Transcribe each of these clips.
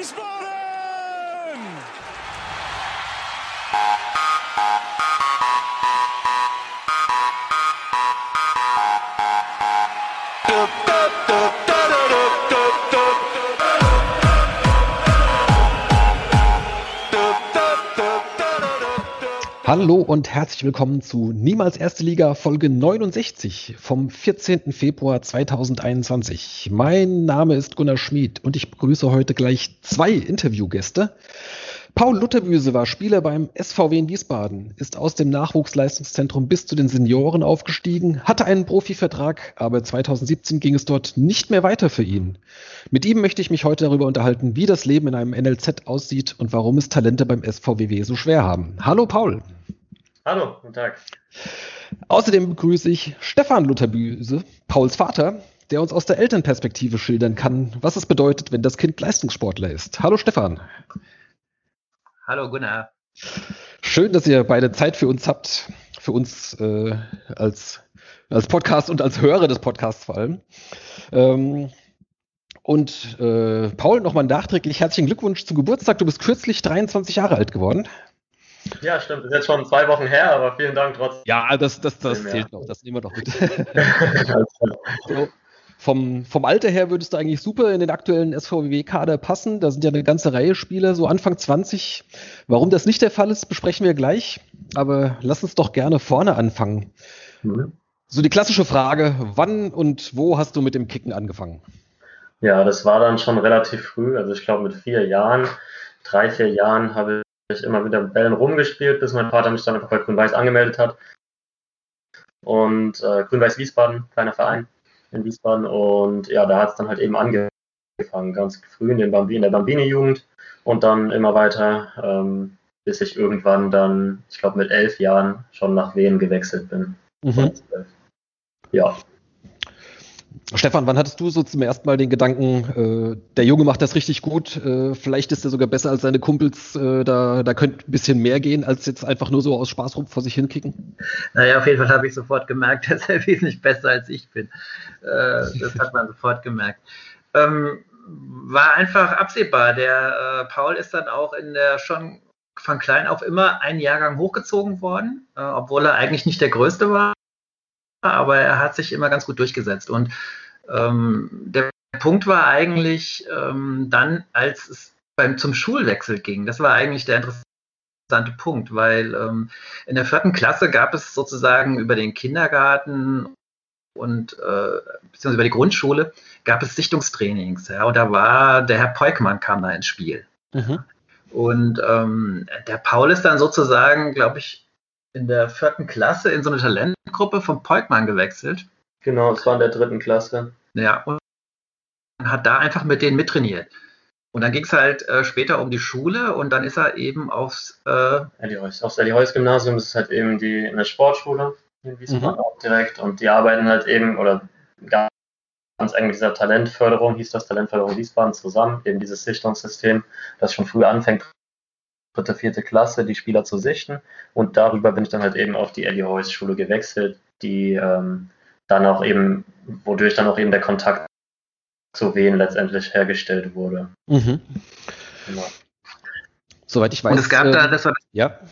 Wiesbaden! Hallo und herzlich willkommen zu Niemals Erste Liga Folge 69 vom 14. Februar 2021. Mein Name ist Gunnar Schmid und ich begrüße heute gleich zwei Interviewgäste. Paul Lutterbüse war Spieler beim SVW in Wiesbaden, ist aus dem Nachwuchsleistungszentrum bis zu den Senioren aufgestiegen, hatte einen Profivertrag, aber 2017 ging es dort nicht mehr weiter für ihn. Mit ihm möchte ich mich heute darüber unterhalten, wie das Leben in einem NLZ aussieht und warum es Talente beim SVWW so schwer haben. Hallo Paul. Hallo, guten Tag. Außerdem begrüße ich Stefan Lutterbüse, Pauls Vater, der uns aus der Elternperspektive schildern kann, was es bedeutet, wenn das Kind Leistungssportler ist. Hallo Stefan. Hallo Gunnar. Schön, dass ihr beide Zeit für uns habt, für uns als Podcast und als Hörer des Podcasts vor allem. Paul, nochmal nachträglich herzlichen Glückwunsch zum Geburtstag. Du bist kürzlich 23 Jahre alt geworden. Ja, stimmt. Ist jetzt schon 2 Wochen her, aber vielen Dank trotzdem. Ja, das zählt noch. Das nehmen wir doch mit. So, vom Alter her würdest du eigentlich super in den aktuellen SVW-Kader passen. Da sind ja eine ganze Reihe Spieler, so Anfang 20. Warum das nicht der Fall ist, besprechen wir gleich. Aber lass uns doch gerne vorne anfangen. So die klassische Frage, wann und wo hast du mit dem Kicken angefangen? Ja, das war dann schon relativ früh. Also ich glaube mit 4 Jahren, 3, 4 Jahren habe ich immer wieder mit Bällen rumgespielt, bis mein Vater mich dann einfach bei Grün-Weiß angemeldet hat. Und Grün-Weiß Wiesbaden, kleiner Verein in Wiesbaden. Und ja, da hat es dann halt eben angefangen, ganz früh in der Bambini-Jugend und dann immer weiter, bis ich irgendwann dann, ich glaube mit 11 Jahren, schon nach Wien gewechselt bin. Ja. Stefan, wann hattest du so zum ersten Mal den Gedanken, der Junge macht das richtig gut, vielleicht ist er sogar besser als seine Kumpels, da könnte ein bisschen mehr gehen, als jetzt einfach nur so aus Spaß rum vor sich hinkicken? Naja, auf jeden Fall habe ich sofort gemerkt, dass er wesentlich besser als ich bin. Das hat man sofort gemerkt. War einfach absehbar. Der Paul ist dann auch schon von klein auf immer einen Jahrgang hochgezogen worden, obwohl er eigentlich nicht der Größte war. Aber er hat sich immer ganz gut durchgesetzt. Und der Punkt war eigentlich dann, als es zum Schulwechsel ging, das war eigentlich der interessante Punkt, weil in der 4. Klasse gab es sozusagen über den Kindergarten und beziehungsweise über die Grundschule gab es Sichtungstrainings. Ja, und da war der Herr Peukmann kam da ins Spiel. Mhm. Und der Paul ist dann sozusagen, glaube ich, in der 4. Klasse in so eine Talentgruppe von Peukmann gewechselt. Genau, es war in der 3. Klasse. Ja, und hat da einfach mit denen mittrainiert. Und dann ging es halt später um die Schule und dann ist er eben aufs Elli-Heuss-Gymnasium. Das ist halt eben eine Sportschule in Wiesbaden auch direkt. Und die arbeiten halt eben, oder ganz eng mit dieser Talentförderung, hieß das Talentförderung Wiesbaden, zusammen. Eben dieses Sichtungssystem, das schon früh anfängt, 3., 4. Klasse, die Spieler zu sichten. Und darüber bin ich dann halt eben auf die Elli-Heuss-Schule gewechselt, die dann auch eben, wodurch dann auch eben der Kontakt zu Wien letztendlich hergestellt wurde. Mhm. Genau. Soweit ich weiß. Und es gab da, das war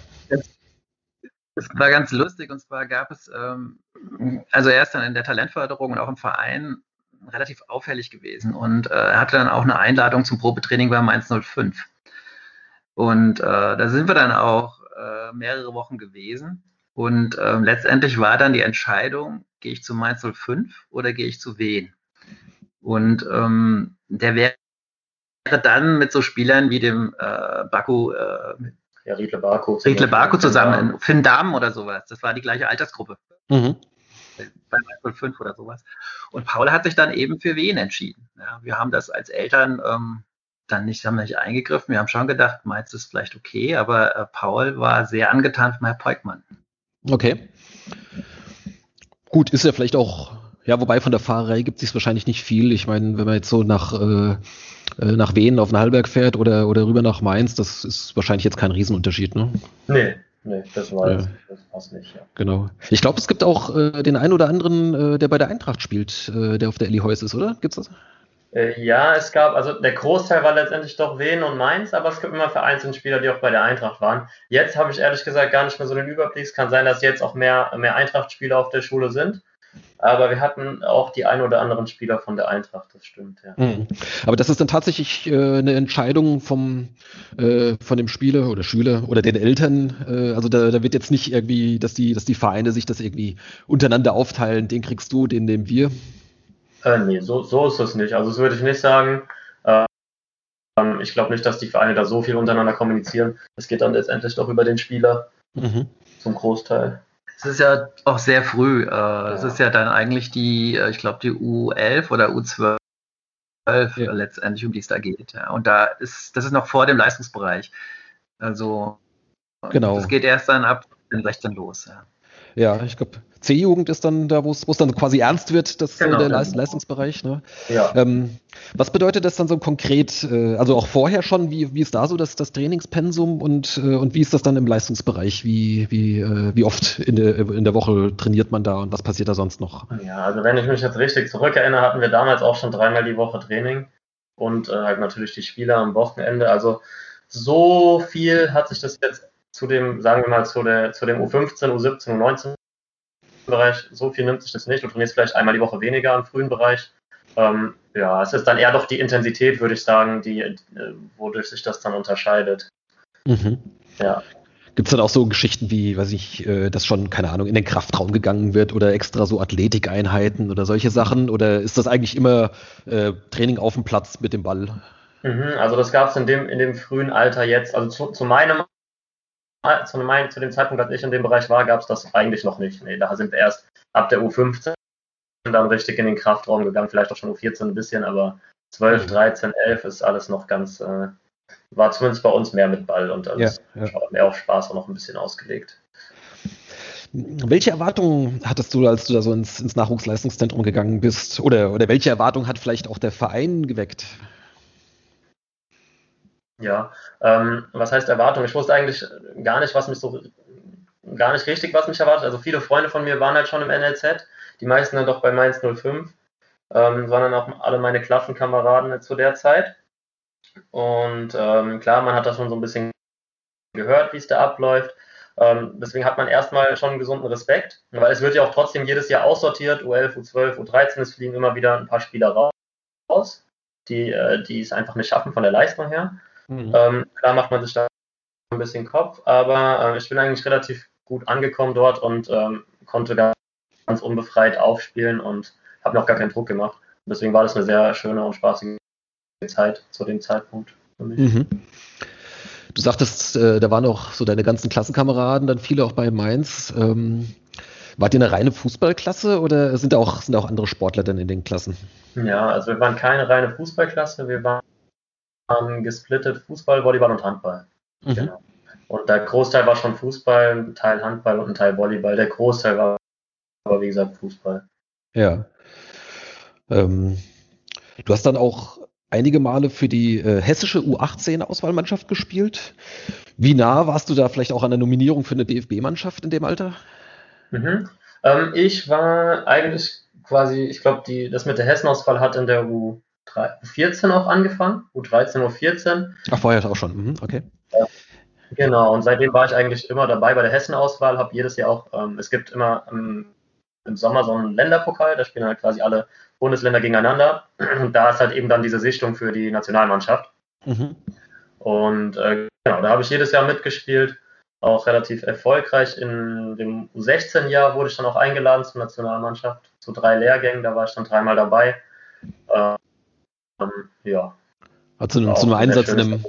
ganz lustig, und zwar gab es, also er ist dann in der Talentförderung und auch im Verein relativ auffällig gewesen und er hatte dann auch eine Einladung zum Probetraining bei Mainz 05. Und da sind wir dann auch mehrere Wochen gewesen. Und letztendlich war dann die Entscheidung, gehe ich zu Mainz 05 oder gehe ich zu Wien? Und der wäre dann mit so Spielern wie dem Riedle Baku zusammen, Finn Dahmen oder sowas. Das war die gleiche Altersgruppe. Mhm. Bei Mainz 05 oder sowas. Und Paul hat sich dann eben für Wien entschieden. Ja, wir haben das als Eltern haben wir nicht eingegriffen. Wir haben schon gedacht, Mainz ist vielleicht okay, aber Paul war sehr angetan von Herrn Peukmann. Okay. Gut, ist ja vielleicht auch, ja, wobei von der Fahrerei gibt es sich wahrscheinlich nicht viel. Ich meine, wenn man jetzt so nach Wien auf den Hallberg fährt oder rüber nach Mainz, das ist wahrscheinlich jetzt kein Riesenunterschied, ne? Nee, das passt nicht, ja. Genau. Ich glaube, es gibt auch den einen oder anderen, der bei der Eintracht spielt, der auf der Elli Heuss ist, oder? Gibt's das? Ja, es gab, also der Großteil war letztendlich doch Wien und Mainz, aber es gibt immer vereinzelte Spieler, die auch bei der Eintracht waren. Jetzt habe ich ehrlich gesagt gar nicht mehr so den Überblick. Es kann sein, dass jetzt auch mehr Eintracht-Spieler auf der Schule sind. Aber wir hatten auch die ein oder anderen Spieler von der Eintracht, das stimmt, ja. Mhm. Aber das ist dann tatsächlich eine Entscheidung von dem Spieler oder Schüler oder den Eltern. Also da wird jetzt nicht irgendwie, dass die Vereine sich das irgendwie untereinander aufteilen, den kriegst du, den nehmen wir. Nee, so ist es nicht. Also das würde ich nicht sagen. Ich glaube nicht, dass die Vereine da so viel untereinander kommunizieren. Es geht dann letztendlich doch über den Spieler Mhm. zum Großteil. Es ist ja auch sehr früh. Es ist ja dann eigentlich ich glaube, die U11 oder U12 letztendlich, um die es da geht. Ja. Und das ist noch vor dem Leistungsbereich. Also Genau. das geht erst dann ab 16 los. Ja. Ja, ich glaube, C-Jugend ist dann da, wo es dann quasi ernst wird, Genau, der genau. Leistungsbereich. Ne? Ja. Was bedeutet das dann so konkret, also auch vorher schon, wie ist da so das Trainingspensum und wie ist das dann im Leistungsbereich? Wie oft in der Woche trainiert man da und was passiert da sonst noch? Ja, also wenn ich mich jetzt richtig zurückerinnere, hatten wir damals auch schon 3-mal die Woche Training und halt natürlich die Spiele am Wochenende. Also so viel hat sich das jetzt zu dem, sagen wir mal, zu dem U15, U17, U19 Bereich, so viel nimmt sich das nicht. Du trainierst vielleicht einmal die Woche weniger im frühen Bereich. Ja, es ist dann eher doch die Intensität, würde ich sagen, wodurch sich das dann unterscheidet. Mhm. Ja. Gibt es dann auch so Geschichten wie, weiß ich, dass schon, keine Ahnung, in den Kraftraum gegangen wird oder extra so Athletikeinheiten oder solche Sachen? Oder ist das eigentlich immer Training auf dem Platz mit dem Ball? Also das gab es in dem frühen Alter jetzt, also zu dem Zeitpunkt, als ich in dem Bereich war, gab es das eigentlich noch nicht. Nee, da sind wir erst ab der U15 dann richtig in den Kraftraum gegangen, vielleicht auch schon U14 ein bisschen, aber 12, 13, 11 ist alles noch ganz, war zumindest bei uns mehr mit Ball und alles mehr auf Spaß auch noch ein bisschen ausgelegt. Welche Erwartungen hattest du, als du da so ins Nachwuchsleistungszentrum gegangen bist? Oder welche Erwartungen hat vielleicht auch der Verein geweckt? Ja, was heißt Erwartung? Ich wusste eigentlich gar nicht, was mich erwartet. Also viele Freunde von mir waren halt schon im NLZ, die meisten dann doch bei Mainz 05, waren dann auch alle meine Klassenkameraden zu der Zeit. Und klar, man hat das schon so ein bisschen gehört, wie es da abläuft. Deswegen hat man erstmal schon einen gesunden Respekt, weil es wird ja auch trotzdem jedes Jahr aussortiert, U11, U12, U13, es fliegen immer wieder ein paar Spieler raus, die es einfach nicht schaffen von der Leistung her. Klar macht man sich da ein bisschen Kopf, aber ich bin eigentlich relativ gut angekommen dort und konnte ganz unbefreit aufspielen und habe mir auch gar keinen Druck gemacht. Deswegen war das eine sehr schöne und spaßige Zeit zu dem Zeitpunkt für mich. Mhm. Du sagtest, da waren auch so deine ganzen Klassenkameraden, dann viele auch bei Mainz. Wart ihr eine reine Fußballklasse oder sind da auch andere Sportler dann in den Klassen? Ja, also wir waren keine reine Fußballklasse, wir waren gesplittet Fußball, Volleyball und Handball. Mhm. Genau. Und der Großteil war schon Fußball, ein Teil Handball und ein Teil Volleyball. Der Großteil war aber, wie gesagt, Fußball. Ja. Du hast dann auch einige Male für die hessische U18-Auswahlmannschaft gespielt. Wie nah warst du da vielleicht auch an der Nominierung für eine DFB-Mannschaft in dem Alter? Ich war eigentlich quasi, ich glaube, das mit der Hessenauswahl hat in der U14 auch angefangen, U13, U14. Ach, vorher auch schon. Mhm, okay. Genau, und seitdem war ich eigentlich immer dabei bei der Hessenauswahl, habe jedes Jahr auch, es gibt immer im Sommer so einen Länderpokal, da spielen halt quasi alle Bundesländer gegeneinander. Und da ist halt eben dann diese Sichtung für die Nationalmannschaft. Mhm. Und genau, da habe ich jedes Jahr mitgespielt, auch relativ erfolgreich. In dem U16-Jahr wurde ich dann auch eingeladen zur Nationalmannschaft, zu 3 Lehrgängen, da war ich dann 3-mal dabei. Ja. Also zu einem Einsatz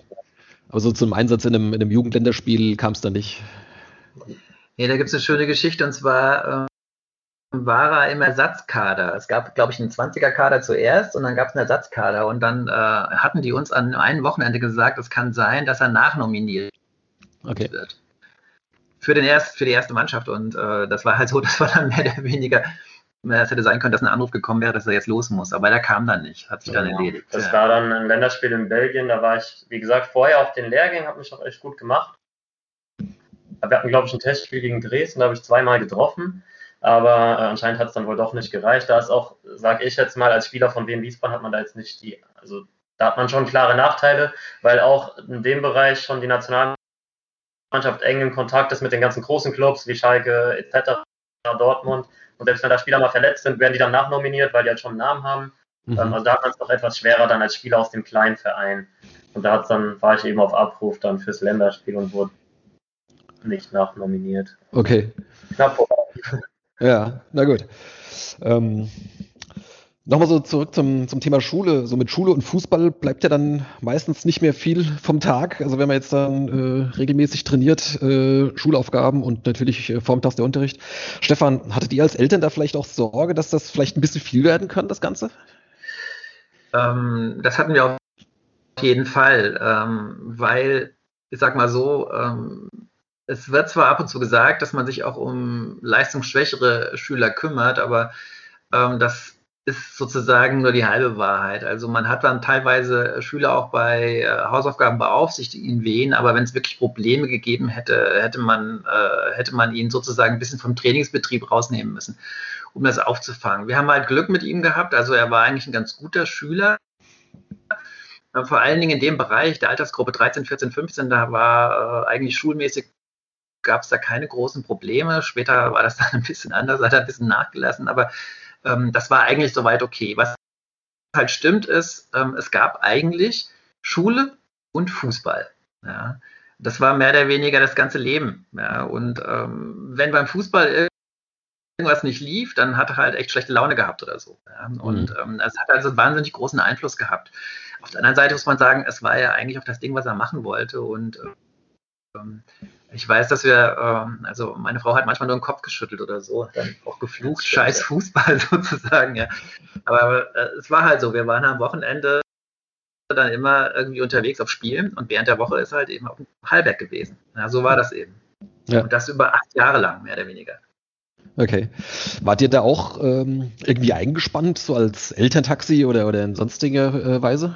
in einem Jugendländerspiel kam es dann nicht. Nee, da gibt es eine schöne Geschichte, und zwar war er im Ersatzkader. Es gab, glaube ich, einen 20er-Kader zuerst und dann gab es einen Ersatzkader und dann hatten die uns an einem Wochenende gesagt, es kann sein, dass er nachnominiert wird. Für die erste Mannschaft, und das war halt so, das war dann mehr oder weniger, es hätte sein können, dass ein Anruf gekommen wäre, dass er jetzt los muss, aber der kam dann nicht, hat sich dann erledigt. Das war dann ein Länderspiel in Belgien, da war ich, wie gesagt, vorher auf den Lehrgängen, habe mich auch echt gut gemacht. Wir hatten, glaube ich, ein Testspiel gegen Dresden, da habe ich 2-mal getroffen. aber anscheinend hat es dann wohl doch nicht gereicht. Da ist auch, sage ich jetzt mal, als Spieler von Wien Wiesbaden hat man da jetzt nicht also da hat man schon klare Nachteile, weil auch in dem Bereich schon die Nationalmannschaft eng in Kontakt ist mit den ganzen großen Clubs wie Schalke etc., Dortmund. Und selbst wenn da Spieler mal verletzt sind, werden die dann nachnominiert, weil die halt schon einen Namen haben. Also da hat man es doch etwas schwerer dann als Spieler aus dem kleinen Verein. Und da war ich eben auf Abruf dann fürs Länderspiel und wurde nicht nachnominiert. Okay. Knapp vorbei. Ja, na gut. Nochmal so zurück zum Thema Schule. So mit Schule und Fußball bleibt ja dann meistens nicht mehr viel vom Tag. Also wenn man jetzt dann regelmäßig trainiert, Schulaufgaben und natürlich vormittags der Unterricht. Stefan, hattet ihr als Eltern da vielleicht auch Sorge, dass das vielleicht ein bisschen viel werden kann, das Ganze? Das hatten wir auf jeden Fall, weil, ich sag mal so, es wird zwar ab und zu gesagt, dass man sich auch um leistungsschwächere Schüler kümmert, aber das ist sozusagen nur die halbe Wahrheit. Also man hat dann teilweise Schüler auch bei Hausaufgaben beaufsichtigen wen, aber wenn es wirklich Probleme gegeben hätte, hätte man ihn sozusagen ein bisschen vom Trainingsbetrieb rausnehmen müssen, um das aufzufangen. Wir haben halt Glück mit ihm gehabt, also er war eigentlich ein ganz guter Schüler. Vor allen Dingen in dem Bereich der Altersgruppe 13, 14, 15, da war eigentlich schulmäßig, gab es da keine großen Probleme. Später war das dann ein bisschen anders, hat er ein bisschen nachgelassen, aber das war eigentlich soweit okay. Was halt stimmt ist, es gab eigentlich Schule und Fußball. Ja. Das war mehr oder weniger das ganze Leben. Ja. Und wenn beim Fußball irgendwas nicht lief, dann hat er halt echt schlechte Laune gehabt oder so. Ja. Und es hat also einen wahnsinnig großen Einfluss gehabt. Auf der anderen Seite muss man sagen, es war ja eigentlich auch das Ding, was er machen wollte. Und ich weiß, dass also meine Frau hat manchmal nur den Kopf geschüttelt oder so, dann auch geflucht, scheiß Fußball sozusagen, ja. Aber es war halt so, wir waren am Wochenende dann immer irgendwie unterwegs auf Spielen und während der Woche ist halt eben auf dem Hallberg gewesen. Ja, so war das eben. Ja. Und das über 8 Jahre lang, mehr oder weniger. Okay. Wart ihr da auch irgendwie eingespannt, so als Elterntaxi oder in sonstiger Weise?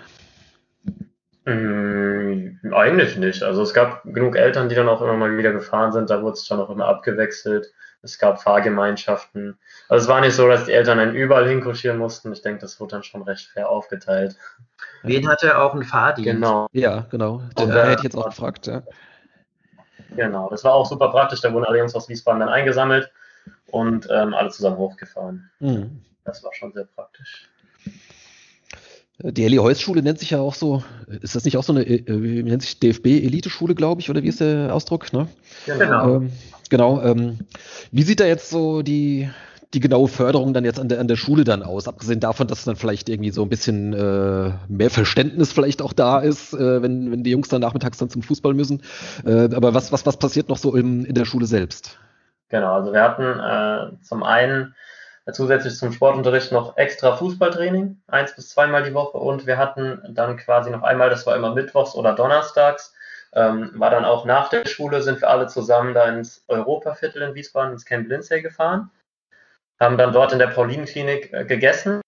Eigentlich nicht. Also es gab genug Eltern, die dann auch immer mal wieder gefahren sind. Da wurde es dann auch immer abgewechselt. Es gab Fahrgemeinschaften. Also es war nicht so, dass die Eltern einen überall hinkutschieren mussten. Ich denke, das wurde dann schon recht fair aufgeteilt. Wen hatte auch einen Fahrdienst? Genau. Ja, genau. Den hätte ich jetzt auch gefragt. Ja. Genau, das war auch super praktisch. Da wurden alle Jungs aus Wiesbaden dann eingesammelt und alle zusammen hochgefahren. Das war schon sehr praktisch. Die Elli-Heuss-Schule nennt sich ja auch so, ist das nicht auch so eine, wie nennt sich DFB-Elite-Schule, glaube ich, oder wie ist der Ausdruck? Ne? Genau. Wie sieht da jetzt so die genaue Förderung dann jetzt an der Schule dann aus? Abgesehen davon, dass dann vielleicht irgendwie so ein bisschen mehr Verständnis vielleicht auch da ist, wenn die Jungs dann nachmittags dann zum Fußball müssen. Aber was passiert noch so in der Schule selbst? Genau, also wir hatten zum einen zusätzlich zum Sportunterricht noch extra Fußballtraining, 1 bis 2 Mal die Woche, und wir hatten dann quasi noch einmal, das war immer mittwochs oder donnerstags, war dann auch nach der Schule, sind wir alle zusammen da ins Europaviertel in Wiesbaden, ins Camp Lindsay gefahren, haben dann dort in der Paulinenklinik gegessen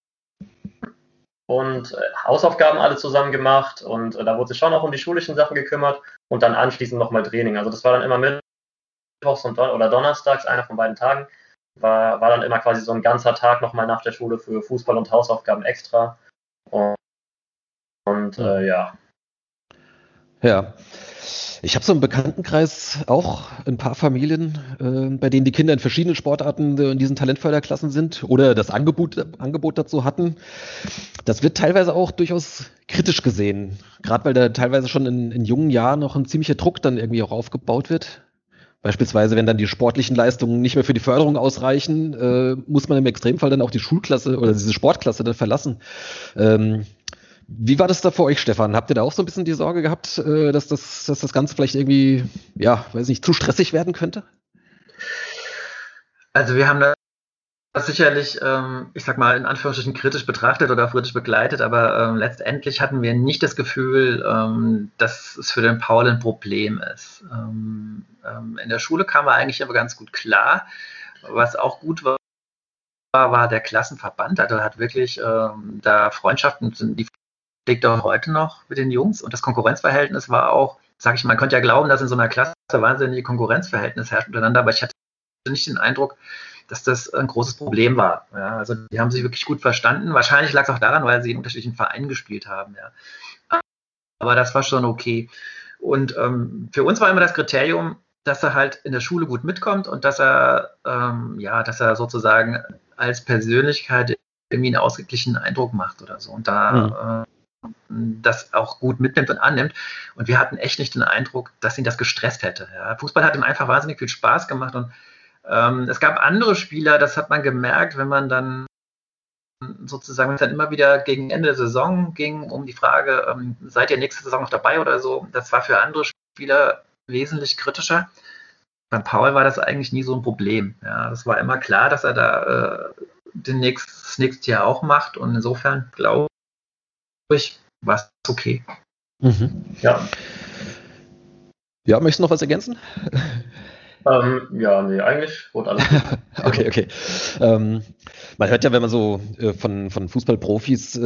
und Hausaufgaben alle zusammen gemacht, und da wurde sich schon auch um die schulischen Sachen gekümmert und dann anschließend nochmal Training. Also das war dann immer mittwochs oder donnerstags, einer von beiden Tagen. War dann immer quasi so ein ganzer Tag nochmal nach der Schule für Fußball und Hausaufgaben extra. Ja. Ja. Ich habe so im Bekanntenkreis auch ein paar Familien, bei denen die Kinder in verschiedenen Sportarten in diesen Talentförderklassen sind oder das Angebot dazu hatten. Das wird teilweise auch durchaus kritisch gesehen, gerade weil da teilweise schon in jungen Jahren noch ein ziemlicher Druck dann irgendwie auch aufgebaut wird. Beispielsweise, wenn dann die sportlichen Leistungen nicht mehr für die Förderung ausreichen, muss man im Extremfall dann auch die Schulklasse oder diese Sportklasse dann verlassen. Wie war das da für euch, Stefan? Habt ihr da auch so ein bisschen die Sorge gehabt, dass das Ganze vielleicht irgendwie, ja, weiß nicht, zu stressig werden könnte? Also wir haben das sicherlich, ich sag mal, in Anführungsstrichen kritisch betrachtet oder kritisch begleitet, aber letztendlich hatten wir nicht das Gefühl, dass es für den Paul ein Problem ist. In der Schule kam er eigentlich aber ganz gut klar. Was auch gut war der Klassenverband. Also hat wirklich da Freundschaften, die pflegt er heute noch mit den Jungs, und das Konkurrenzverhältnis war auch, sag ich mal, man könnte ja glauben, dass in so einer Klasse wahnsinnige Konkurrenzverhältnis herrscht miteinander, aber ich hatte nicht den Eindruck, dass das ein großes Problem war. Ja, also die haben sich wirklich gut verstanden. Wahrscheinlich lag es auch daran, weil sie in unterschiedlichen Vereinen gespielt haben. Ja. Aber das war schon okay. Und für uns war immer das Kriterium, dass er halt in der Schule gut mitkommt und dass er sozusagen als Persönlichkeit irgendwie einen ausgeglichenen Eindruck macht oder so. Und da das auch gut mitnimmt und annimmt. Und wir hatten echt nicht den Eindruck, dass ihn das gestresst hätte. Ja. Fußball hat ihm einfach wahnsinnig viel Spaß gemacht. Und es gab andere Spieler, das hat man gemerkt, wenn man dann sozusagen, wenn es dann immer wieder gegen Ende der Saison ging, um die Frage, seid ihr nächste Saison noch dabei oder so, das war für andere Spieler wesentlich kritischer. Beim Paul war das eigentlich nie so ein Problem. Ja, das war immer klar, dass er da das nächste Jahr auch macht. Und insofern glaube ich, war es okay. Ja. Ja, möchtest du noch was ergänzen? Nee, eigentlich wurde alles gut. Okay. Man hört ja, wenn man so von Fußballprofis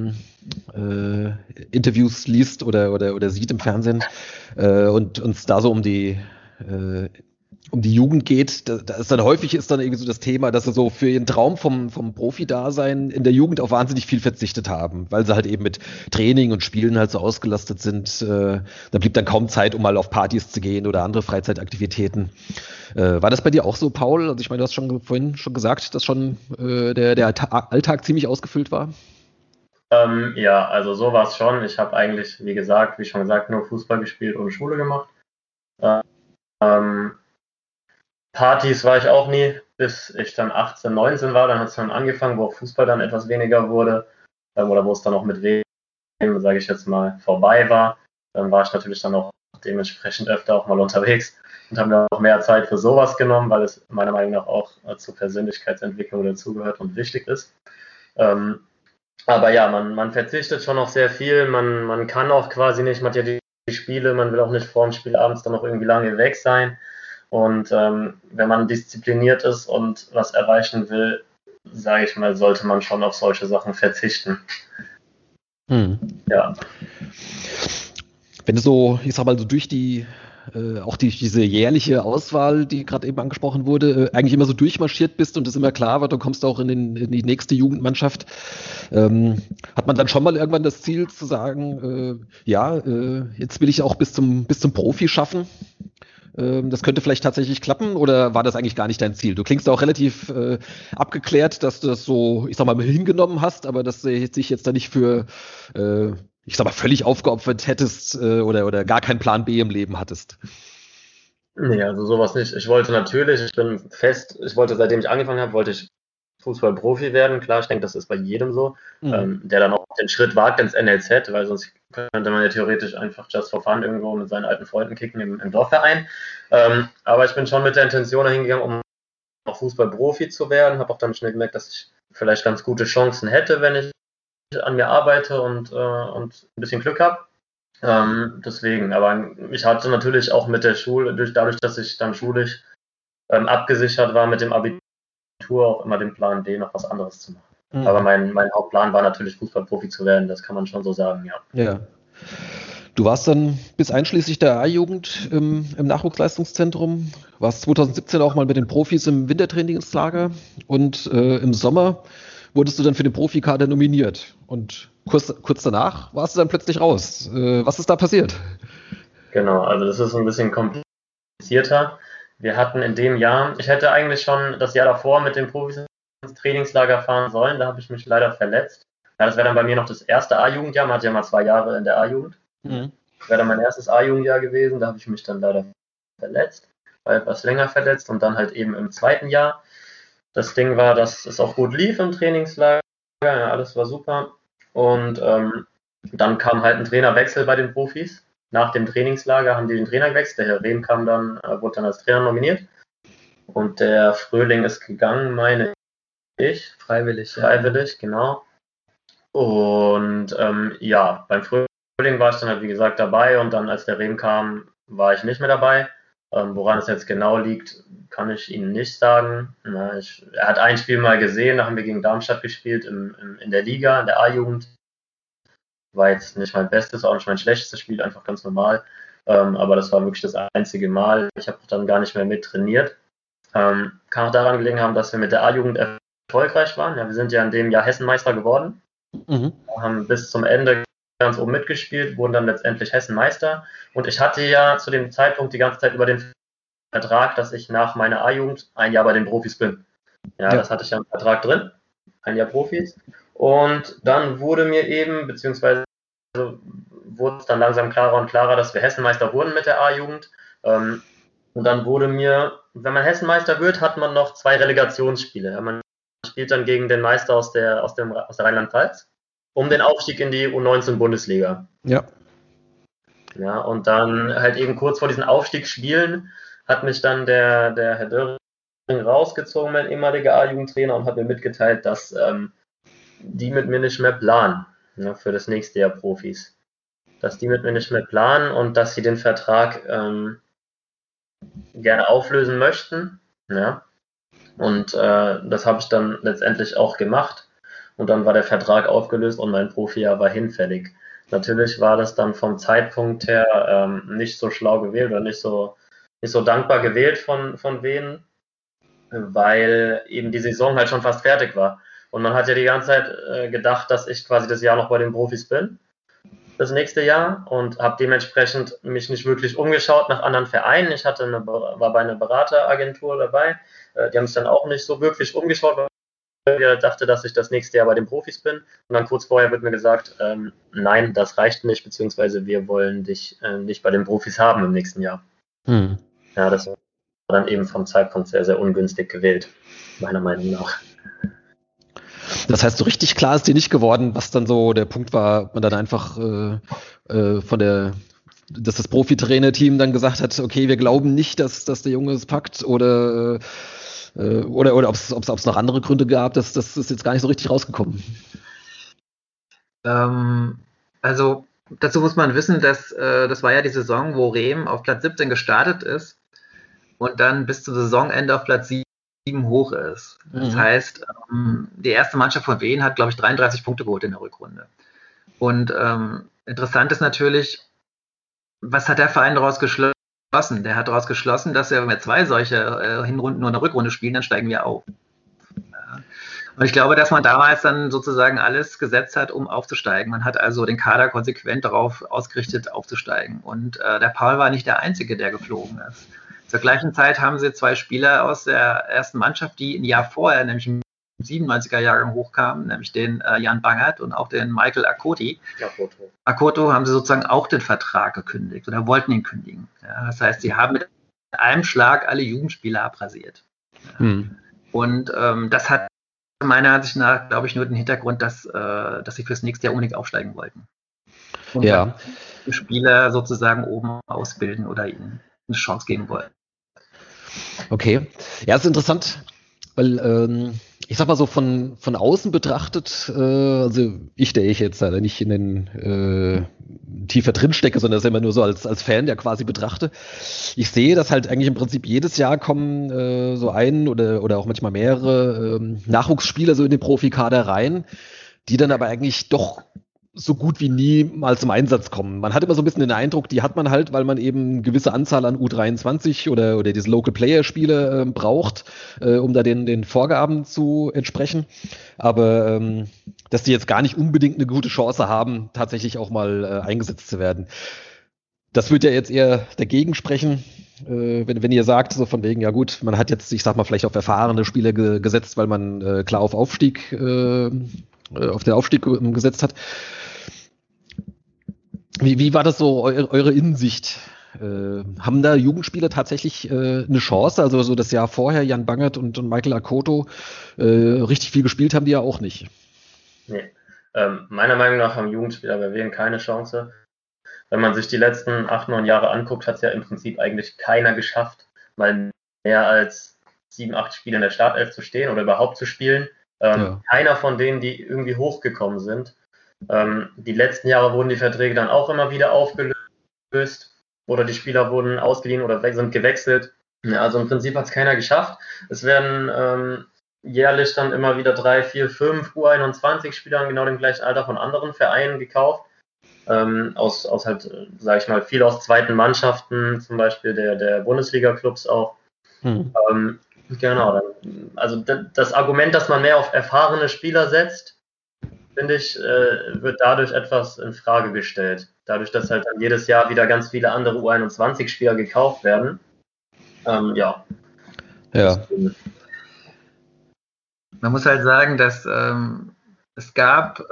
Interviews liest oder sieht im Fernsehen und uns da so um die Jugend geht, da ist dann häufig dann irgendwie so das Thema, dass sie so für ihren Traum vom Profi-Dasein in der Jugend auf wahnsinnig viel verzichtet haben, weil sie halt eben mit Training und Spielen halt so ausgelastet sind. Da blieb dann kaum Zeit, um mal auf Partys zu gehen oder andere Freizeitaktivitäten. War das bei dir auch so, Paul? Also ich meine, du hast vorhin schon gesagt, dass schon der Alltag ziemlich ausgefüllt war. Ja, also so war es schon. Ich habe eigentlich, wie schon gesagt, nur Fußball gespielt und Schule gemacht. Partys war ich auch nie, bis ich dann 18, 19 war. Dann hat es dann angefangen, wo auch Fußball dann etwas weniger wurde oder wo es dann auch mit Wem, sage ich jetzt mal, vorbei war. Dann war ich natürlich dann auch dementsprechend öfter auch mal unterwegs und habe mir auch mehr Zeit für sowas genommen, weil es meiner Meinung nach auch zur Persönlichkeitsentwicklung dazugehört und wichtig ist. Aber ja, man verzichtet schon auf sehr viel. Man kann auch quasi nicht, man hat ja die Spiele, man will auch nicht vor dem Spiel abends dann noch irgendwie lange weg sein. Und wenn man diszipliniert ist und was erreichen will, sage ich mal, sollte man schon auf solche Sachen verzichten. Ja. Wenn du so, ich sag mal, so durch auch diese jährliche Auswahl, die gerade eben angesprochen wurde, eigentlich immer so durchmarschiert bist und es immer klar war, du kommst auch in die nächste Jugendmannschaft, hat man dann schon mal irgendwann das Ziel zu sagen, jetzt will ich auch bis zum Profi schaffen? Das könnte vielleicht tatsächlich klappen, oder war das eigentlich gar nicht dein Ziel? Du klingst auch relativ abgeklärt, dass du das so, ich sag mal, hingenommen hast, aber dass du sich jetzt da nicht für, ich sag mal, völlig aufgeopfert hättest oder gar keinen Plan B im Leben hattest. Nee, also sowas nicht. Ich wollte, seitdem ich angefangen habe, wollte ich Fußballprofi werden. Klar, ich denke, das ist bei jedem so, der dann auch den Schritt wagt ins NLZ, weil sonst könnte man ja theoretisch einfach just for fun irgendwo mit seinen alten Freunden kicken im Dorfverein. Aber ich bin schon mit der Intention dahingegangen, um auch Fußballprofi zu werden. Habe auch dann schnell gemerkt, dass ich vielleicht ganz gute Chancen hätte, wenn ich an mir arbeite und ein bisschen Glück habe. Deswegen, aber ich hatte natürlich auch mit der Schule, dadurch, dass ich dann schulisch abgesichert war mit dem Abitur, auch immer den Plan B, noch was anderes zu machen. Aber mein Hauptplan war natürlich Fußballprofi zu werden, das kann man schon so sagen, ja. Ja. Du warst dann bis einschließlich der A-Jugend im Nachwuchsleistungszentrum, warst 2017 auch mal mit den Profis im Wintertrainingslager und im Sommer wurdest du dann für den Profikader nominiert. Und kurz danach warst du dann plötzlich raus. Was ist da passiert? Genau, also das ist ein bisschen komplizierter. Wir hatten in dem Jahr, ich hätte eigentlich schon das Jahr davor mit den Profis ins Trainingslager fahren sollen, da habe ich mich leider verletzt. Ja, das wäre dann bei mir noch das erste A-Jugendjahr, man hat ja mal 2 Jahre in der A-Jugend. Das wäre dann mein erstes A-Jugendjahr gewesen, da habe ich mich dann leider verletzt, war etwas länger verletzt und dann halt eben im zweiten Jahr. Das Ding war, dass es auch gut lief im Trainingslager, ja, alles war super. Und dann kam halt ein Trainerwechsel bei den Profis. Nach dem Trainingslager haben die den Trainer gewechselt. Der Herr Rehm wurde dann als Trainer nominiert. Und der Fröhling ist gegangen, meine ich. Freiwillig, genau. Und beim Fröhling war ich dann halt, wie gesagt, dabei. Und dann, als der Rehm kam, war ich nicht mehr dabei. Woran es jetzt genau liegt, kann ich Ihnen nicht sagen. Er hat ein Spiel mal gesehen, da haben wir gegen Darmstadt gespielt in der Liga, in der A-Jugend. War jetzt nicht mein bestes, auch nicht mein schlechtestes Spiel, einfach ganz normal. Aber das war wirklich das einzige Mal. Ich habe dann gar nicht mehr mit trainiert. Kann auch daran gelegen haben, dass wir mit der A-Jugend erfolgreich waren. Ja, wir sind ja in dem Jahr Hessenmeister geworden, haben bis zum Ende ganz oben mitgespielt, wurden dann letztendlich Hessenmeister. Und ich hatte ja zu dem Zeitpunkt die ganze Zeit über den Vertrag, dass ich nach meiner A-Jugend ein Jahr bei den Profis bin. Ja, das hatte ich ja im Vertrag drin, ein Jahr Profis. Und dann wurde mir eben, beziehungsweise wurde es dann langsam klarer und klarer, dass wir Hessenmeister wurden mit der A-Jugend. Und dann wurde mir, wenn man Hessenmeister wird, hat man noch 2 Relegationsspiele. Man spielt dann gegen den Meister aus der Rheinland-Pfalz um den Aufstieg in die U19-Bundesliga. Ja. Ja, und dann halt eben kurz vor diesen Aufstiegsspielen hat mich dann der Herr Döring rausgezogen, mein ehemaliger A-Jugendtrainer, und hat mir mitgeteilt, dass die mit mir nicht mehr planen, ne, für das nächste Jahr Profis. Dass die mit mir nicht mehr planen und dass sie den Vertrag gerne auflösen möchten. Ja. Und das habe ich dann letztendlich auch gemacht. Und dann war der Vertrag aufgelöst und mein Profijahr war hinfällig. Natürlich war das dann vom Zeitpunkt her nicht so schlau gewählt oder nicht so dankbar gewählt von Wien, weil eben die Saison halt schon fast fertig war. Und man hat ja die ganze Zeit gedacht, dass ich quasi das Jahr noch bei den Profis bin, das nächste Jahr, und habe dementsprechend mich nicht wirklich umgeschaut nach anderen Vereinen. Ich war bei einer Berateragentur dabei, die haben sich dann auch nicht so wirklich umgeschaut, weil ich dachte, dass ich das nächste Jahr bei den Profis bin. Und dann kurz vorher wird mir gesagt, nein, das reicht nicht, beziehungsweise wir wollen dich nicht bei den Profis haben im nächsten Jahr. Ja, das war dann eben vom Zeitpunkt sehr, sehr ungünstig gewählt, meiner Meinung nach. Das heißt, so richtig klar ist dir nicht geworden, was dann so der Punkt war, ob man dann einfach dass das Profi-Trainer-Team dann gesagt hat, okay, wir glauben nicht, dass der Junge es packt, oder ob es noch andere Gründe gab, das ist jetzt gar nicht so richtig rausgekommen. Also dazu muss man wissen, dass das war ja die Saison, wo Rehm auf Platz 17 gestartet ist und dann bis zum Saisonende auf Platz 7 hoch ist. Das heißt, die erste Mannschaft von Wien hat, glaube ich, 33 Punkte geholt in der Rückrunde. Und interessant ist natürlich, was hat der Verein daraus geschlossen? Der hat daraus geschlossen, dass wenn wir 2 solche Hinrunden und eine Rückrunde spielen, dann steigen wir auf. Ja. Und ich glaube, dass man damals dann sozusagen alles gesetzt hat, um aufzusteigen. Man hat also den Kader konsequent darauf ausgerichtet, aufzusteigen. Und der Paul war nicht der Einzige, der geflogen ist. Zur gleichen Zeit haben sie 2 Spieler aus der ersten Mannschaft, die ein Jahr vorher, nämlich im 97er-Jahrgang hochkamen, nämlich den Jan Bangert und auch den Michael Akoti. Akoto haben sie sozusagen auch den Vertrag gekündigt oder wollten ihn kündigen. Ja, das heißt, sie haben mit einem Schlag alle Jugendspieler abrasiert. Ja. Und das hat meiner Ansicht nach, glaube ich, nur den Hintergrund, dass sie fürs nächste Jahr unbedingt aufsteigen wollten. Und die Spieler sozusagen oben ausbilden oder ihnen eine Chance geben wollten. Okay. Ja, es ist interessant, weil ich sag mal so von außen betrachtet, also der ich jetzt nicht in den tiefer drin stecke, sondern das immer nur so als Fan, der quasi betrachte. Ich sehe, dass halt eigentlich im Prinzip jedes Jahr kommen so ein oder auch manchmal mehrere Nachwuchsspieler so in den Profikader rein, die dann aber eigentlich doch so gut wie nie mal zum Einsatz kommen. Man hat immer so ein bisschen den Eindruck, die hat man halt, weil man eben eine gewisse Anzahl an U23 oder diese Local Player Spiele braucht, um da den Vorgaben zu entsprechen. Aber dass die jetzt gar nicht unbedingt eine gute Chance haben, tatsächlich auch mal eingesetzt zu werden. Das wird ja jetzt eher dagegen sprechen, wenn ihr sagt, so von wegen, ja gut, man hat jetzt, ich sag mal, vielleicht auf erfahrene Spieler gesetzt, weil man klar auf Aufstieg gesetzt hat. Wie war das so eure Innensicht? Haben da Jugendspieler tatsächlich eine Chance? Also so das Jahr vorher, Jan Bangert und Michael Akoto, richtig viel gespielt haben die ja auch nicht. Nee. Meiner Meinung nach haben Jugendspieler bei Wien keine Chance. Wenn man sich die letzten 8, 9 Jahre anguckt, hat es ja im Prinzip eigentlich keiner geschafft, mal mehr als 7, 8 Spiele in der Startelf zu stehen oder überhaupt zu spielen. Keiner von denen, die irgendwie hochgekommen sind. Die letzten Jahre wurden die Verträge dann auch immer wieder aufgelöst oder die Spieler wurden ausgeliehen oder sind gewechselt. Ja, also im Prinzip hat es keiner geschafft. Es werden jährlich dann immer wieder 3, 4, 5 U21-Spieler in genau dem gleichen Alter von anderen Vereinen gekauft. Aus halt, sage ich mal, viel aus zweiten Mannschaften, zum Beispiel der Bundesliga-Clubs auch. Genau. Also das Argument, dass man mehr auf erfahrene Spieler setzt, finde ich, wird dadurch etwas in Frage gestellt. Dadurch, dass halt dann jedes Jahr wieder ganz viele andere U21-Spieler gekauft werden. Ja. Man muss halt sagen, dass es gab,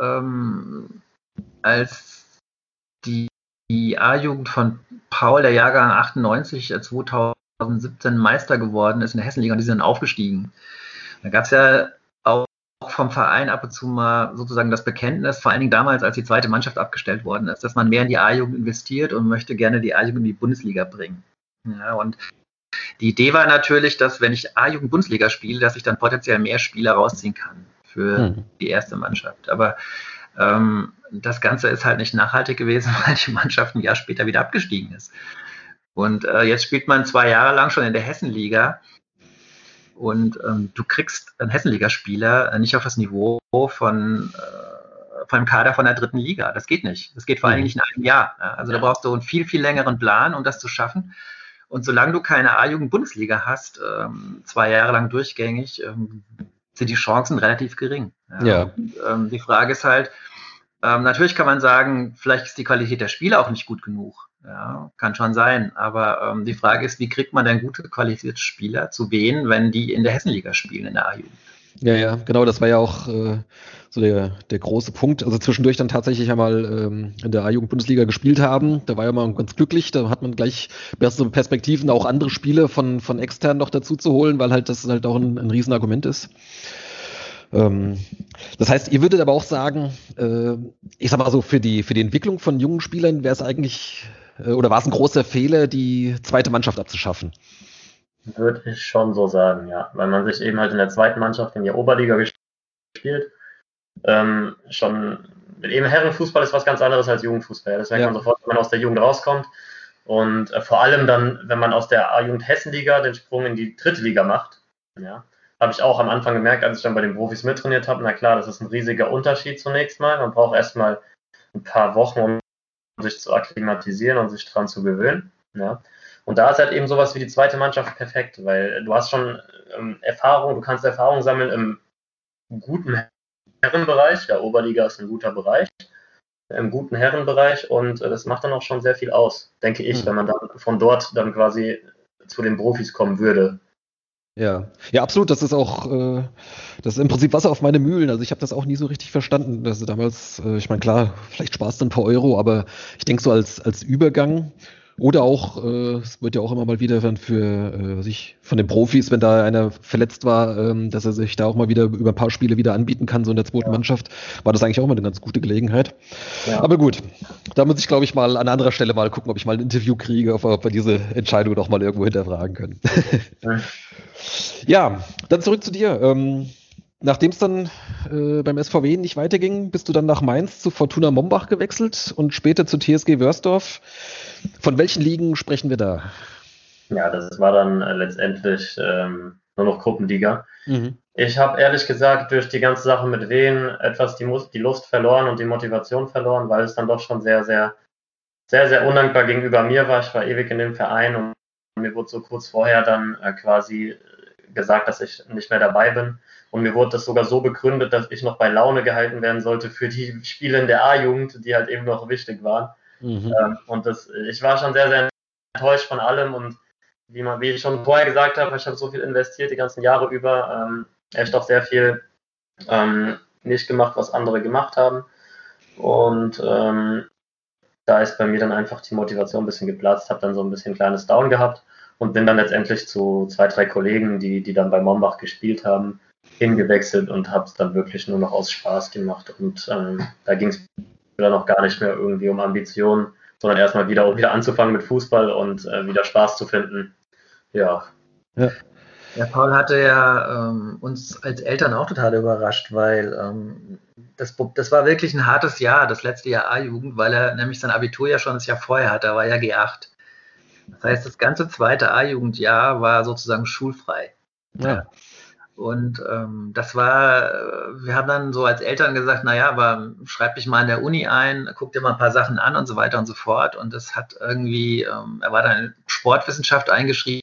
als die A-Jugend von Paul, der Jahrgang 98, 2017 Meister geworden ist in der Hessenliga, und die sind dann aufgestiegen. Da gab es ja auch vom Verein ab und zu mal sozusagen das Bekenntnis, vor allen Dingen damals, als die zweite Mannschaft abgestellt worden ist, dass man mehr in die A-Jugend investiert und möchte gerne die A-Jugend in die Bundesliga bringen. Ja, und die Idee war natürlich, dass, wenn ich A-Jugend-Bundesliga spiele, dass ich dann potenziell mehr Spieler rausziehen kann für die erste Mannschaft. Aber das Ganze ist halt nicht nachhaltig gewesen, weil die Mannschaft ein Jahr später wieder abgestiegen ist. Und jetzt spielt man 2 Jahre lang schon in der Hessenliga, und du kriegst einen Hessenligaspieler nicht auf das Niveau von einem Kader von der 3. Liga. Das geht nicht. Das geht vor allem nicht in einem Jahr. Also da brauchst du einen viel, viel längeren Plan, um das zu schaffen. Und solange du keine A-Jugend-Bundesliga hast, 2 Jahre lang durchgängig, sind die Chancen relativ gering. Ja. Und, die Frage ist halt, natürlich kann man sagen, vielleicht ist die Qualität der Spieler auch nicht gut genug. Ja, kann schon sein. Aber die Frage ist, wie kriegt man denn gute qualifizierte Spieler zu wen, wenn die in der Hessenliga spielen, in der A-Jugend? Ja, genau, das war ja auch so der große Punkt. Also zwischendurch dann tatsächlich einmal in der A-Jugend-Bundesliga gespielt haben. Da war ja mal ganz glücklich. Da hat man gleich bessere Perspektiven, auch andere Spiele von extern noch dazu zu holen, weil halt das halt auch ein Riesenargument ist. Das heißt, ihr würdet aber auch sagen, ich sag mal so, für die Entwicklung von jungen Spielern wäre es eigentlich, oder war es ein großer Fehler, die zweite Mannschaft abzuschaffen? Würde ich schon so sagen, ja. Weil man sich eben halt in der zweiten Mannschaft in der Oberliga gespielt, schon eben Herrenfußball ist was ganz anderes als Jugendfußball. Das merkt man sofort, wenn man aus der Jugend rauskommt. Und vor allem dann, wenn man aus der A-Jugend Hessenliga den Sprung in die 3. Liga macht, ja, habe ich auch am Anfang gemerkt, als ich dann bei den Profis mittrainiert habe, na klar, das ist ein riesiger Unterschied zunächst mal. Man braucht erstmal ein paar Wochen, um sich zu akklimatisieren und sich dran zu gewöhnen. Ja. Und da ist halt eben sowas wie die zweite Mannschaft perfekt, weil du hast schon Erfahrung, du kannst Erfahrung sammeln im guten Herrenbereich. Der Oberliga ist ein guter Bereich, im guten Herrenbereich, und das macht dann auch schon sehr viel aus, denke ich, wenn man dann von dort dann quasi zu den Profis kommen würde. Ja, absolut. Das ist auch, das ist im Prinzip Wasser auf meine Mühlen. Also ich habe das auch nie so richtig verstanden. Also damals, ich meine, klar, vielleicht sparst du ein paar Euro, aber ich denke so als Übergang. Oder auch, es wird ja auch immer mal wieder dann für von den Profis, wenn da einer verletzt war, dass er sich da auch mal wieder über ein paar Spiele wieder anbieten kann, so in der zweiten Mannschaft, war das eigentlich auch mal eine ganz gute Gelegenheit. Ja. Aber gut, da muss ich, glaube ich, mal an anderer Stelle mal gucken, ob ich mal ein Interview kriege, ob wir diese Entscheidung noch mal irgendwo hinterfragen können. Ja, dann zurück zu dir. Nachdem es dann beim SVW nicht weiterging, bist du dann nach Mainz zu Fortuna Mombach gewechselt und später zu TSG Wörsdorf. Von welchen Ligen sprechen wir da? Ja, das war dann letztendlich nur noch Gruppenliga. Ich habe ehrlich gesagt durch die ganze Sache mit Wien etwas die Lust verloren und die Motivation verloren, weil es dann doch schon sehr, sehr, sehr, sehr undankbar gegenüber mir war. Ich war ewig in dem Verein und mir wurde so kurz vorher dann quasi gesagt, dass ich nicht mehr dabei bin. Und mir wurde das sogar so begründet, dass ich noch bei Laune gehalten werden sollte für die Spiele in der A-Jugend, die halt eben noch wichtig waren. Und ich war schon sehr, sehr enttäuscht von allem. Und wie ich schon vorher gesagt habe, ich habe so viel investiert die ganzen Jahre über. Echt auch sehr viel nicht gemacht, was andere gemacht haben. Und da ist bei mir dann einfach die Motivation ein bisschen geplatzt, habe dann so ein bisschen kleines Down gehabt und bin dann letztendlich zu 2, 3 Kollegen, die dann bei Mombach gespielt haben, hingewechselt und habe es dann wirklich nur noch aus Spaß gemacht. Und da ging es dann auch gar nicht mehr irgendwie um Ambitionen, sondern erstmal wieder anzufangen mit Fußball und wieder Spaß zu finden. Ja. Ja, Paul hatte ja uns als Eltern auch total überrascht, weil das war wirklich ein hartes Jahr, das letzte Jahr A-Jugend, weil er nämlich sein Abitur ja schon das Jahr vorher hatte, da war ja G8. Das heißt, das ganze zweite A-Jugendjahr war sozusagen schulfrei. Ja. Und das war, wir haben dann so als Eltern gesagt, naja, aber schreib dich mal in der Uni ein, guck dir mal ein paar Sachen an und so weiter und so fort. Und das hat irgendwie, er war dann in Sportwissenschaft eingeschrieben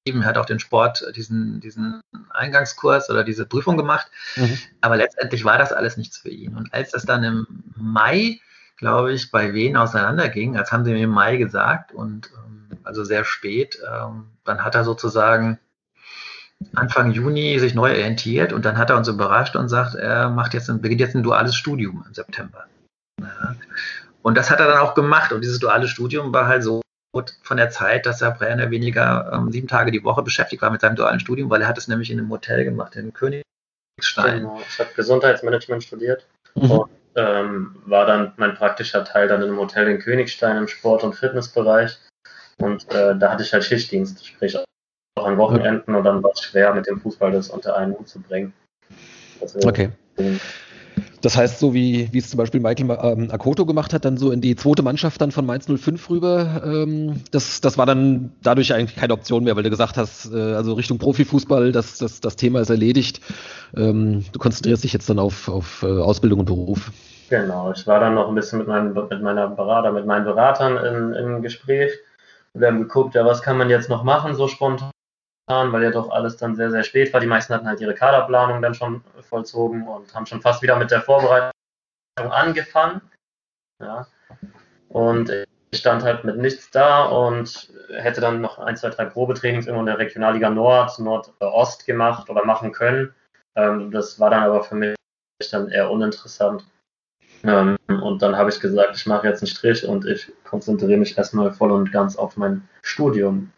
Er hat auch den Sport, diesen Eingangskurs oder diese Prüfung gemacht. Aber letztendlich war das alles nichts für ihn. Und als das dann im Mai, glaube ich, bei Wien auseinanderging, als haben sie mir im Mai gesagt, und also sehr spät, dann hat er sozusagen Anfang Juni sich neu orientiert und dann hat er uns überrascht und sagt, er beginnt jetzt ein duales Studium im September. Ja. Und das hat er dann auch gemacht. Und dieses duale Studium war halt so von der Zeit, dass er mehr oder weniger 7 Tage die Woche beschäftigt war mit seinem dualen Studium, weil er hat es nämlich in einem Hotel gemacht, in Königstein. Genau. Ich habe Gesundheitsmanagement studiert und war dann mein praktischer Teil dann in einem Hotel in Königstein im Sport- und Fitnessbereich. Und da hatte ich halt Schichtdienst, sprich auch an Wochenenden, und dann war es schwer, mit dem Fußball das unter einen Hut zu bringen. Also, okay. Das heißt, so wie es zum Beispiel Michael Akoto gemacht hat, dann so in die zweite Mannschaft dann von Mainz 05 rüber, das war dann dadurch eigentlich keine Option mehr, weil du gesagt hast, also Richtung Profifußball, das Thema ist erledigt. Du konzentrierst dich jetzt dann auf Ausbildung und Beruf. Genau, ich war dann noch ein bisschen mit meinen Beratern in Gespräch. Wir haben geguckt, ja, was kann man jetzt noch machen, so spontan, weil ja doch alles dann sehr, sehr spät war. Die meisten hatten halt ihre Kaderplanung dann schon vollzogen und haben schon fast wieder mit der Vorbereitung angefangen. Ja. Und ich stand halt mit nichts da und hätte dann noch 1, 2, 3 Probetrainings irgendwo in der Regionalliga Nordost gemacht oder machen können. Das war dann aber für mich dann eher uninteressant. Und dann habe ich gesagt, ich mache jetzt einen Strich und ich konzentriere mich erstmal voll und ganz auf mein Studium.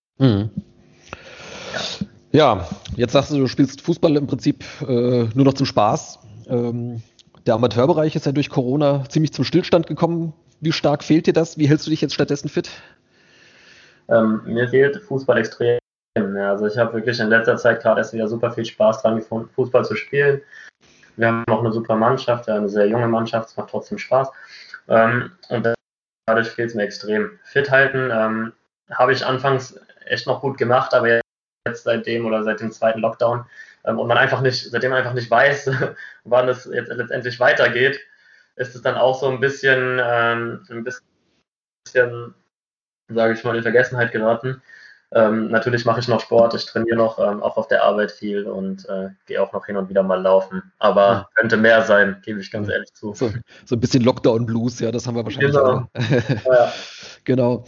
Ja, jetzt sagst du spielst Fußball im Prinzip nur noch zum Spaß. Der Amateurbereich ist ja durch Corona ziemlich zum Stillstand gekommen. Wie stark fehlt dir das? Wie hältst du dich jetzt stattdessen fit? Mir fehlt Fußball extrem. Also ich habe wirklich in letzter Zeit gerade erst wieder super viel Spaß dran gefunden, Fußball zu spielen. Wir haben auch eine super Mannschaft, eine sehr junge Mannschaft, es macht trotzdem Spaß. Und dadurch fehlt es mir extrem. Fit halten habe ich anfangs echt noch gut gemacht, aber jetzt seit dem zweiten Lockdown und man seitdem man einfach nicht weiß, wann es jetzt letztendlich weitergeht, ist es dann auch so ein bisschen, sage ich mal, in Vergessenheit geraten. Natürlich mache ich noch Sport, ich trainiere noch, auch auf der Arbeit viel und gehe auch noch hin und wieder mal laufen. Aber könnte mehr sein, gebe ich ganz ehrlich zu. So ein bisschen Lockdown-Blues, ja, das haben wir wahrscheinlich alle. Ja. Genau.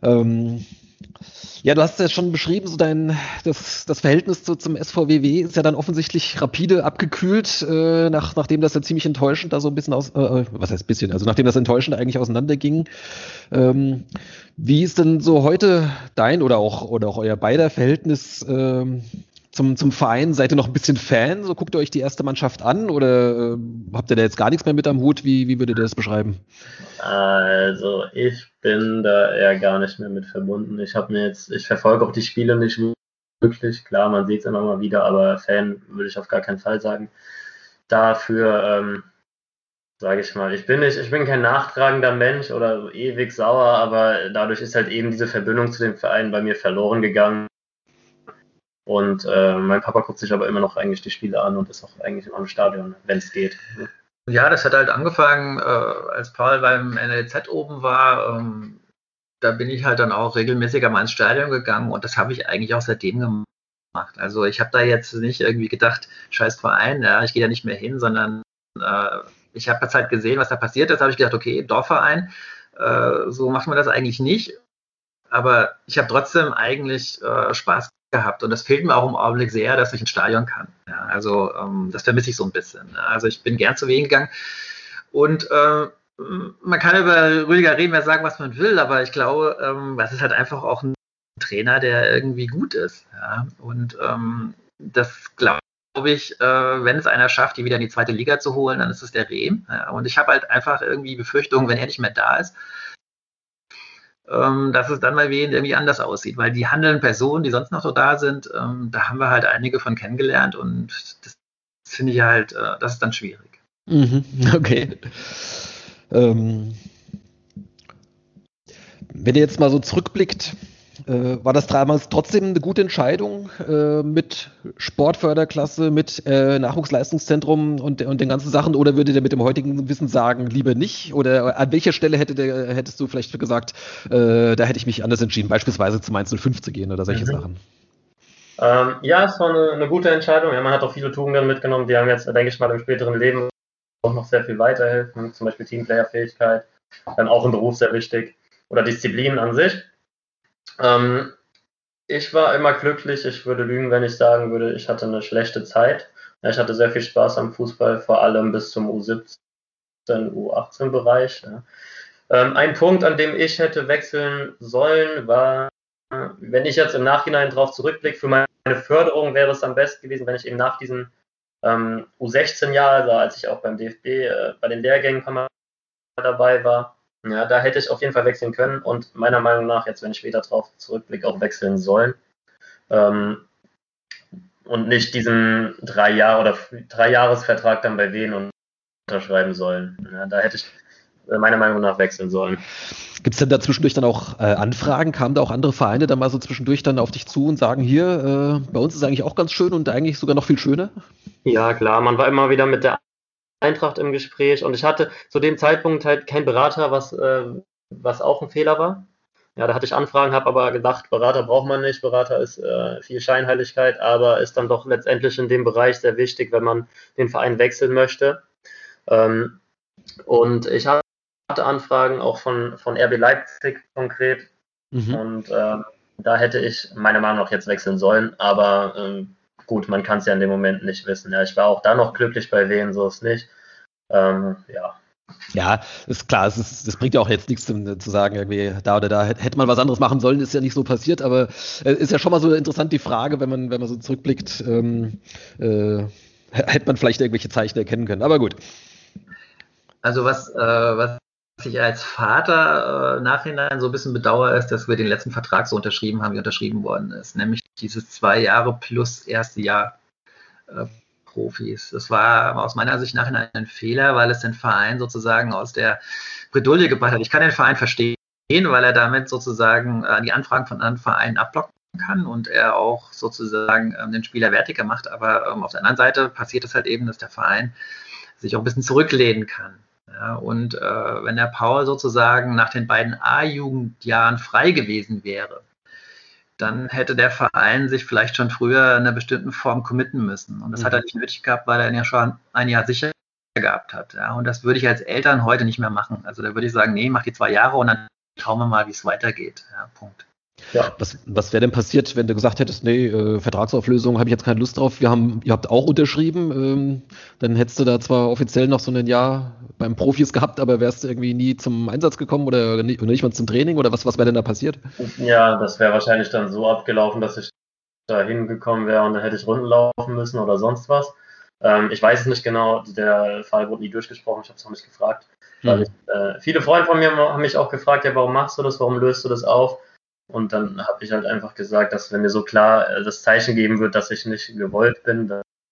Ja, du hast ja schon beschrieben, so das Verhältnis zum SVWW ist ja dann offensichtlich rapide abgekühlt, nachdem das ja ziemlich enttäuschend da so ein bisschen nachdem das enttäuschend eigentlich auseinanderging. Wie ist denn so heute dein oder auch euer beider Verhältnis zum Verein? Seid ihr noch ein bisschen Fan? So guckt ihr euch die erste Mannschaft an oder habt ihr da jetzt gar nichts mehr mit am Hut? Wie würdet ihr das beschreiben? Also ich bin da eher gar nicht mehr mit verbunden. Ich verfolge auch die Spiele nicht wirklich. Klar, man sieht es immer mal wieder, aber Fan würde ich auf gar keinen Fall sagen. Dafür sage ich mal, ich bin kein nachtragender Mensch oder ewig sauer, aber dadurch ist halt eben diese Verbindung zu dem Verein bei mir verloren gegangen. Und mein Papa guckt sich aber immer noch eigentlich die Spiele an und ist auch eigentlich immer im Stadion, wenn es geht. Ja, das hat halt angefangen, als Paul beim NLZ oben war. Da bin ich halt dann auch regelmäßiger mal ins Stadion gegangen und das habe ich eigentlich auch seitdem gemacht. Also ich habe da jetzt nicht irgendwie gedacht, scheiß Verein, ja, ich gehe da nicht mehr hin, sondern ich habe jetzt halt gesehen, was da passiert ist. Da habe ich gedacht, okay, Dorfverein, so macht man das eigentlich nicht. Aber ich habe trotzdem eigentlich Spaß gehabt und das fehlt mir auch im Augenblick sehr, dass ich ins Stadion kann. Ja, also das vermisse ich so ein bisschen. Also ich bin gern zu Wien gegangen und man kann über Rüdiger Rehm sagen, was man will, aber ich glaube, das ist halt einfach auch ein Trainer, der irgendwie gut ist. Ja? Und das glaube ich, wenn es einer schafft, die wieder in die zweite Liga zu holen, dann ist es der Rehm. Ja? Und ich habe halt einfach irgendwie Befürchtungen, wenn er nicht mehr da ist, dass es dann bei Wien irgendwie anders aussieht, weil die handelnden Personen, die sonst noch so da sind, da haben wir halt einige von kennengelernt und das finde ich halt, das ist dann schwierig. Okay. Wenn ihr jetzt mal so zurückblickt, war das damals trotzdem eine gute Entscheidung mit Sportförderklasse, mit Nachwuchsleistungszentrum und den ganzen Sachen? Oder würdet ihr mit dem heutigen Wissen sagen, lieber nicht? Oder an welcher Stelle hättest du vielleicht gesagt, da hätte ich mich anders entschieden, beispielsweise zu Mainz 05 zu gehen oder solche Sachen? Ja, es war eine gute Entscheidung. Ja, man hat auch viele Tugenden mitgenommen, die einem jetzt, denke ich mal, im späteren Leben auch noch sehr viel weiterhelfen. Zum Beispiel Teamplayer-Fähigkeit, dann auch im Beruf sehr wichtig. Oder Disziplin an sich. Ich war immer glücklich. Ich würde lügen, wenn ich sagen würde, ich hatte eine schlechte Zeit. Ja, ich hatte sehr viel Spaß am Fußball, vor allem bis zum U17, U18-Bereich. Ja. Ein Punkt, an dem ich hätte wechseln sollen, war, wenn ich jetzt im Nachhinein drauf zurückblicke, für meine Förderung wäre es am besten gewesen, wenn ich eben nach diesem U16-Jahr, also als ich auch beim DFB bei den Lehrgängen ein paar Mal dabei war, ja, da hätte ich auf jeden Fall wechseln können und meiner Meinung nach, jetzt wenn ich später drauf zurückblicke, auch wechseln sollen. Und nicht diesen 3-Jahres-Vertrag dann bei Wien unterschreiben sollen. Ja, da hätte ich meiner Meinung nach wechseln sollen. Gibt es denn da zwischendurch dann auch Anfragen? Kamen da auch andere Vereine dann mal so zwischendurch dann auf dich zu und sagen, hier, bei uns ist es eigentlich auch ganz schön und eigentlich sogar noch viel schöner? Ja, klar, man war immer wieder mit der Eintracht im Gespräch und ich hatte zu dem Zeitpunkt halt keinen Berater, was auch ein Fehler war. Ja, da hatte ich Anfragen, habe aber gedacht, Berater braucht man nicht, Berater ist viel Scheinheiligkeit, aber ist dann doch letztendlich in dem Bereich sehr wichtig, wenn man den Verein wechseln möchte. Und ich hatte Anfragen auch von RB Leipzig konkret und da hätte ich meiner Meinung nach jetzt wechseln sollen, aber gut, man kann es ja in dem Moment nicht wissen. Ja, ich war auch da noch glücklich bei Wien, so ist nicht. Ja. Ja, ist klar, das bringt ja auch jetzt nichts zu sagen, irgendwie da oder da hätte man was anderes machen sollen, ist ja nicht so passiert, aber ist ja schon mal so interessant die Frage, wenn man so zurückblickt, hätte man vielleicht irgendwelche Zeichen erkennen können, aber gut. Also was ich als Vater nachhinein so ein bisschen bedauere, ist, dass wir den letzten Vertrag so unterschrieben haben, wie unterschrieben worden ist, nämlich dieses 2 Jahre plus erste Jahr Profis. Das war aus meiner Sicht nachhinein ein Fehler, weil es den Verein sozusagen aus der Bredouille gebracht hat. Ich kann den Verein verstehen, weil er damit sozusagen die Anfragen von anderen Vereinen abblocken kann und er auch sozusagen den Spieler wertiger macht. Aber auf der anderen Seite passiert es halt eben, dass der Verein sich auch ein bisschen zurücklehnen kann. Ja, und wenn der Paul sozusagen nach den beiden A-Jugendjahren frei gewesen wäre, dann hätte der Verein sich vielleicht schon früher in einer bestimmten Form committen müssen. Und das hat er nicht nötig gehabt, weil er ihn ja schon ein Jahr sicher gehabt hat. Ja, und das würde ich als Eltern heute nicht mehr machen. Also da würde ich sagen, nee, mach die 2 Jahre und dann schauen wir mal, wie es weitergeht. Ja, Punkt. Ja. Was wäre denn passiert, wenn du gesagt hättest, nee, Vertragsauflösung habe ich jetzt keine Lust drauf, ihr habt auch unterschrieben, dann hättest du da zwar offiziell noch so ein Jahr beim Profis gehabt, aber wärst du irgendwie nie zum Einsatz gekommen oder nicht mal zum Training oder was wäre denn da passiert? Ja, das wäre wahrscheinlich dann so abgelaufen, dass ich da hingekommen wäre und dann hätte ich Runden laufen müssen oder sonst was. Ich weiß es nicht genau, der Fall wurde nie durchgesprochen, ich habe es noch nicht gefragt. Weil viele Freunde von mir haben mich auch gefragt, ja, warum machst du das, warum löst du das auf? Und dann habe ich halt einfach gesagt, dass wenn mir so klar das Zeichen geben wird, dass ich nicht gewollt bin,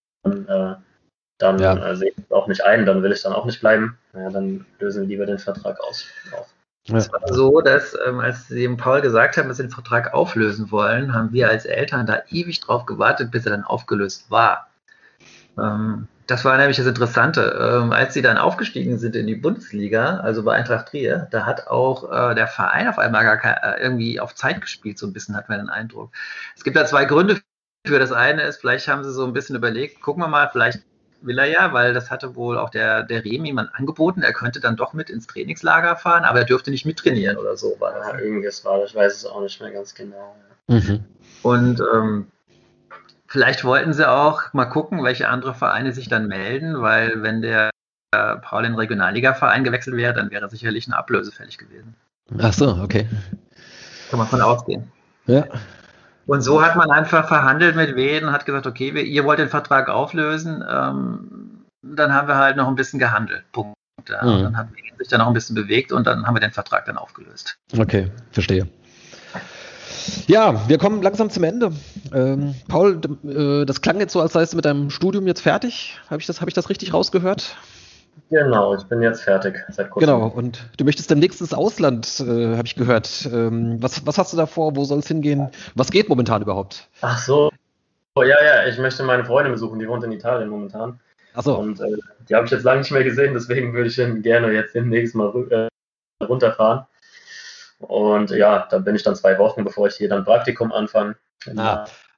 dann sehe ich es auch nicht ein, dann will ich dann auch nicht bleiben. Ja, dann lösen wir lieber den Vertrag auf. Es war so, dass als sie dem Paul gesagt haben, dass sie den Vertrag auflösen wollen, haben wir als Eltern da ewig drauf gewartet, bis er dann aufgelöst war. Das war nämlich das Interessante. Als sie dann aufgestiegen sind in die Bundesliga, also bei Eintracht Trier, da hat auch der Verein auf einmal irgendwie auf Zeit gespielt, so ein bisschen, hat man den Eindruck. Es gibt da 2 Gründe für. Das eine ist, vielleicht haben sie so ein bisschen überlegt, gucken wir mal, vielleicht will er ja, weil das hatte wohl auch der Remi jemand angeboten, er könnte dann doch mit ins Trainingslager fahren, aber er dürfte nicht mittrainieren oder so. War das irgendwas war das, ich weiß es auch nicht mehr ganz genau. Ja. Und vielleicht wollten sie auch mal gucken, welche andere Vereine sich dann melden, weil wenn der Paul in den Regionalliga-Verein gewechselt wäre, dann wäre sicherlich eine Ablöse fällig gewesen. Ach so, okay. Kann man von ausgehen. Ja. Und so hat man einfach verhandelt mit Wien und hat gesagt, okay, ihr wollt den Vertrag auflösen, dann haben wir halt noch ein bisschen gehandelt. Punkt. Ja. Und dann hat Wien sich dann noch ein bisschen bewegt und dann haben wir den Vertrag dann aufgelöst. Okay, verstehe. Ja, wir kommen langsam zum Ende. Paul, das klang jetzt so, als seist du mit deinem Studium jetzt fertig. Habe ich das richtig rausgehört? Genau, ich bin jetzt fertig seit kurzem. Genau, und du möchtest demnächst ins Ausland, habe ich gehört. Was hast du da vor? Wo soll es hingehen? Was geht momentan überhaupt? Ach so, ja, ich möchte meine Freundin besuchen, die wohnt in Italien momentan. Ach so. Und die habe ich jetzt lange nicht mehr gesehen, deswegen würde ich gerne jetzt demnächst mal runterfahren. Und ja, da bin ich dann 2 Wochen, bevor ich hier dann Praktikum anfange.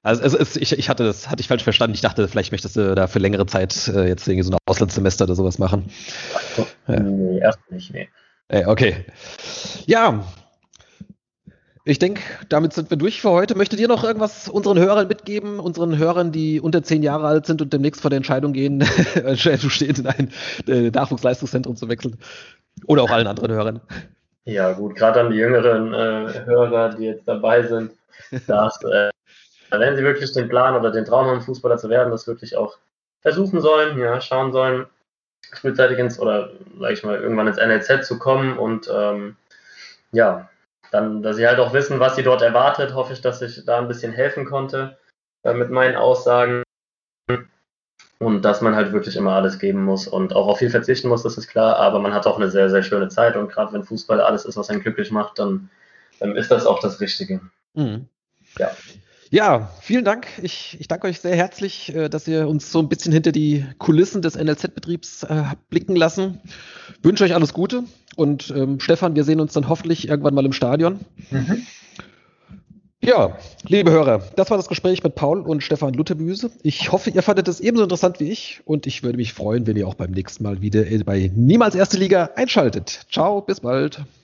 Also ich hatte ich falsch verstanden. Ich dachte, vielleicht möchtest du da für längere Zeit jetzt irgendwie so ein Auslandssemester oder sowas machen. Ja. Nee, erst nicht, nee. Okay. Ja, ich denke, damit sind wir durch für heute. Möchtet ihr noch irgendwas unseren Hörern mitgeben? Unseren Hörern, die unter 10 Jahre alt sind und demnächst vor der Entscheidung gehen, du stehst in ein Nachwuchsleistungszentrum zu wechseln? Oder auch allen anderen Hörern? Ja, gut, gerade an die jüngeren Hörer, die jetzt dabei sind, dass, wenn sie wirklich den Plan oder den Traum haben, Fußballer zu werden, das wirklich auch versuchen sollen, ja, schauen sollen, frühzeitig sag ich mal, irgendwann ins NLZ zu kommen und ja, dann, dass sie halt auch wissen, was sie dort erwartet, hoffe ich, dass ich da ein bisschen helfen konnte mit meinen Aussagen und dass man halt wirklich immer alles geben muss und auch auf viel verzichten muss, das ist klar, aber man hat auch eine sehr, sehr schöne Zeit und gerade wenn Fußball alles ist, was einen glücklich macht, dann ist das auch das Richtige. Mhm. Ja. Ja, vielen Dank. Ich danke euch sehr herzlich, dass ihr uns so ein bisschen hinter die Kulissen des NLZ-Betriebs habt blicken lassen. Wünsche euch alles Gute und Stefan, wir sehen uns dann hoffentlich irgendwann mal im Stadion. Mhm. Ja, liebe Hörer, das war das Gespräch mit Paul und Stefan Lutherbüse. Ich hoffe, ihr fandet es ebenso interessant wie ich und ich würde mich freuen, wenn ihr auch beim nächsten Mal wieder bei Niemals Erste Liga einschaltet. Ciao, bis bald.